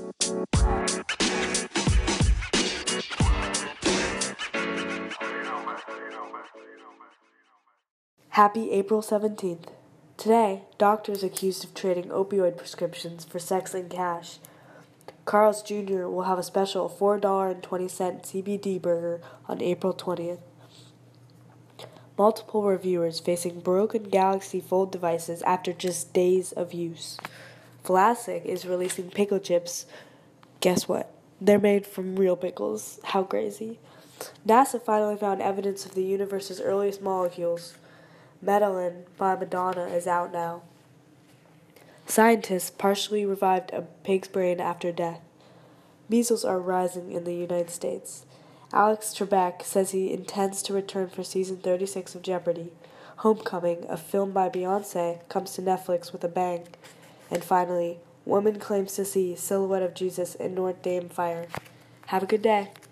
Happy April 17th. Today, doctors accused of trading opioid prescriptions for sex and cash. Carl's Jr. will have a special $4.20 CBD burger on April 20th. Multiple reviewers facing broken Galaxy Fold devices after just days of use. Vlasic is releasing pickle chips. Guess what? They're made from real pickles. How crazy. NASA finally found evidence of the universe's earliest molecules. Medellin by Madonna is out now. Scientists partially revived a pig's brain after death. Measles are rising in the United States. Alex Trebek says he intends to return for season 36 of Jeopardy! Homecoming, a film by Beyoncé, comes to Netflix with a bang. And finally, woman claims to see silhouette of Jesus in Notre Dame fire. Have a good day.